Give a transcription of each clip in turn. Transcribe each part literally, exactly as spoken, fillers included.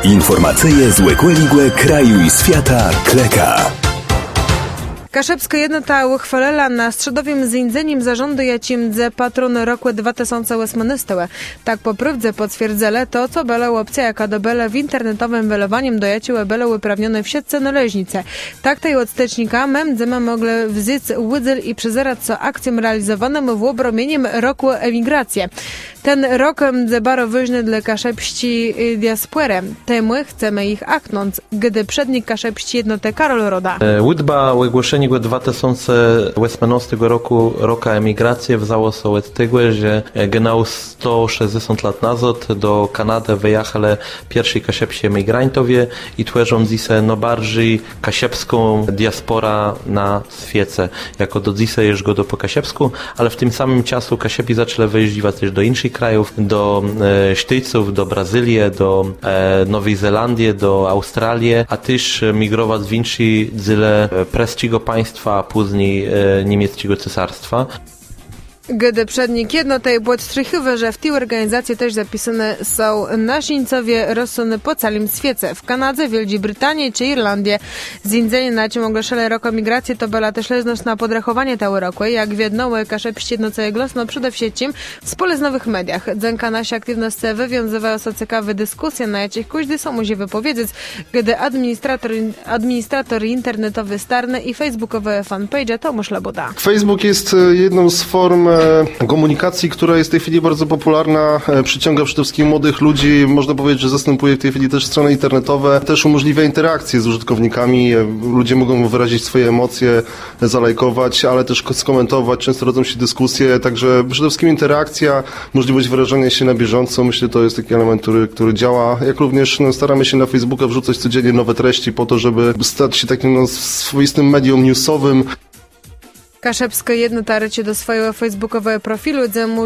Informacyje z łekłe kraju i świata kleka. Kaszebska jednota uchwalila na středovým zindzeniem zarządu jacimdze patron roku dwa tysiące osiemnastego. Tak po prawdzie potwierdzele to, co bele opcja, jaka do bele w internetowym wylewaniem dojaciły bele uprawnione wszystkie należnice. Tak tej od stycznika memdzema mogli wzyć łydzel i przyzerać co akcjom realizowanym w obromieniem roku emigrację. Ten rok mdze baro ważny dla kaszebści diaspory. Temu chcemy ich aknąć, gdy przednik kaszebści jednoty Karol Roda. Łydba ogłoszenia dwa tysiące osiemnastego roku roka emigracji wzało się od tego, że genau sto sześćdziesiąt lat nazad do Kanady wyjechali pierwsi kaszebsi emigrantowie i tworzą dzisiaj najbardziej kaszebską diaspora na świecie. Jako do dzisiaj jest go do po kaszebsku, ale w tym samym czasu kaszebi zaczęli wyjeżdżać też do innych krajów, do e, Sztyców, do Brazylii, do e, Nowej Zelandii, do Australii, a też migrować w inne dzile prestiżnego państwa, a później e, niemieckiego cesarstwa. Gdy przednik jednoty podstrychowy, że w tej organizacji też zapisane są naszyńcowie rozsuny po całym świecie. W Kanadzie, Wielkiej Brytanii czy Irlandii. Zindzenie na czym ogłaszali rok emigracji to była też lezność na podrachowanie tego roku. Jak wiadomo, kaszebści jednoce głosno przede wszystkim w społecznych mediach. Dzenka nasza aktywność wywiązywają się ciekawe dyskusje, na jakich każdy są musi wypowiedzieć, gdy administrator, administrator internetowy Starny i facebookowe fanpage to mu szlaboda. Facebook jest jedną z form komunikacji, która jest w tej chwili bardzo popularna, przyciąga przede wszystkim młodych ludzi, można powiedzieć, że zastępuje w tej chwili też strony internetowe, też umożliwia interakcję z użytkownikami, ludzie mogą wyrazić swoje emocje, zalajkować, ale też skomentować, często rodzą się dyskusje, także przede wszystkim interakcja, możliwość wyrażania się na bieżąco, myślę, to jest taki element, który, który działa, jak również no, staramy się na Facebooka wrzucać codziennie nowe treści po to, żeby stać się takim no, swoistym medium newsowym. Kaszebska jednota rycie do swojego facebookowego profilu,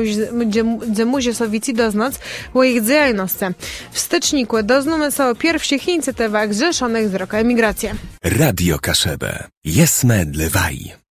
gdzie musi sowici doznać o ich działalności. W styczniku doznamy są pierwszych inicjatywach zrzeszonych z roku emigracji. Radio Kaszebę. Jesme dlewaj.